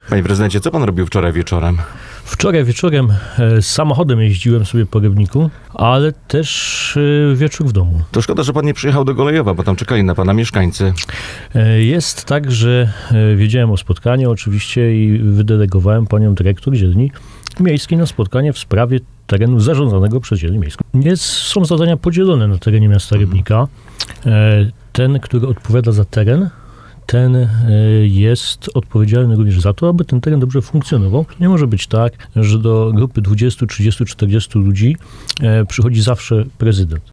Panie prezydencie, co pan robił wczoraj wieczorem? Wczoraj wieczorem samochodem jeździłem sobie po Rybniku, ale też wieczór w domu. To szkoda, że pan nie przyjechał do Golejowa, bo tam czekali na pana mieszkańcy. Jest tak, że wiedziałem o spotkaniu oczywiście i wydelegowałem panią dyrektor dzielni miejskiej na spotkanie w sprawie terenu zarządzanego przez dzielnię miejską. Są zadania podzielone na terenie miasta Rybnika. Ten, który odpowiada za teren, ten jest odpowiedzialny również za to, aby ten teren dobrze funkcjonował. Nie może być tak, że do grupy 20, 30, 40 ludzi przychodzi zawsze prezydent.